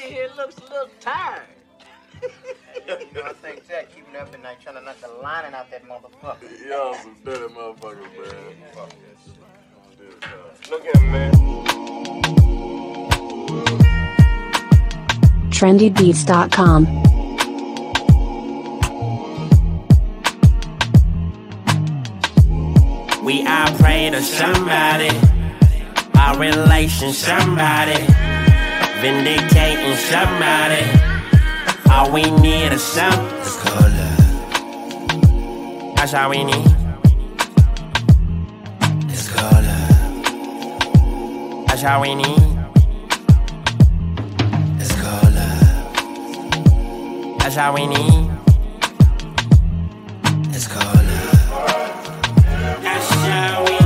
in here looks a little tired. I think Jack keeping up at night trying to knock the lining out that motherfucker. Y'all some dirty motherfuckers, man. Fuck that shit. Look at him, man. trendybeats.com. We all pray to somebody, our relation somebody, vindicating somebody. All we need is some. It's called love. That's all we need. It's called love. That's all we need. It's called love. That's all we need. It's called love. That's all we need.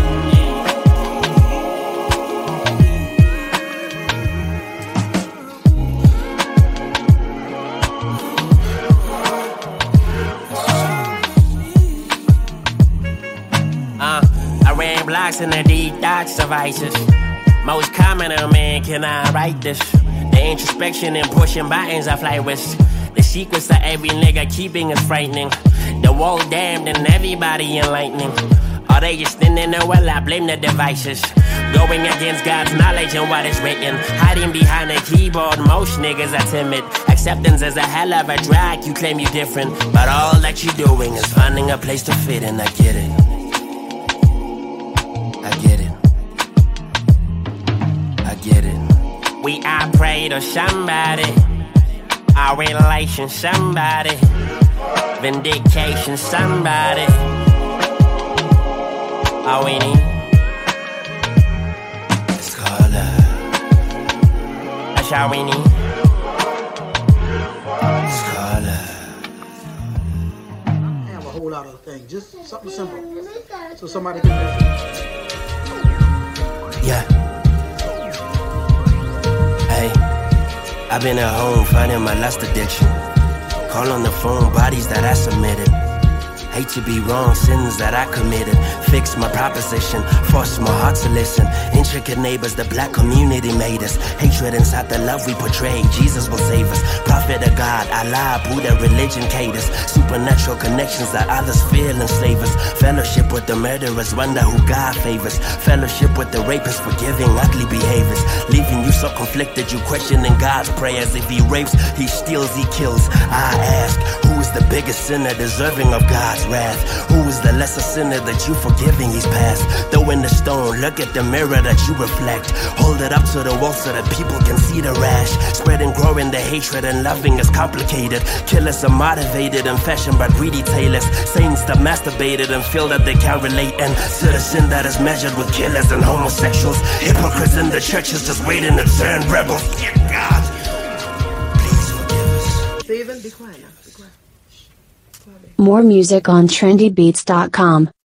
I ran blocks in the detox devices. Most common, man, can I write this? The introspection and pushing buttons I fly with. The secrets to every nigga keeping us frightening. The world damned and everybody enlightening. Are they just in there? Well, I blame the devices. Going against God's knowledge and what is written. Hiding behind a keyboard, most niggas are timid. Acceptance is a hell of a drag, you claim you're different. But all that you're doing is finding a place to fit in, I get it. I get it. I get it. We all pray to somebody, our relation somebody, vindication somebody. All we need is called love. That's all we need. It's called love. I have a whole lot of things, just something simple, so somebody can. Yeah. Hey, I've been at home fighting my lust addiction. Call on the phone, bodies that I submitted. Hate to be wrong, sins that I committed. Fix my proposition, force my heart to listen. Intricate neighbors, the black community made us. Hatred inside the love we portray, Jesus will save us. Prophet of God, Allah, Buddha, religion caters. Supernatural connections that others feel enslave us. Fellowship with the murderers, wonder who God favors. Fellowship with the rapists, forgiving ugly behaviors. Leaving you so conflicted, you questioning God's prayers. If he rapes, he steals, he kills. I ask, who is the biggest sinner deserving of God's wrath? Who is the lesser sinner that you forgiving he's past? Throw in the stone, look at the mirror that you reflect. Hold it up to the wall so that people can see the rash. Spreading, growing the hatred and loving is complicated. Killers are motivated and fashioned by greedy tailors. Saints that masturbated and feel that they can't relate. And to the sin that is measured with killers and homosexuals. Hypocrites in the churches just waiting to turn rebels. Dear God, please forgive us. Stephen, be quiet now. Be quiet. More music on trendybeats.com.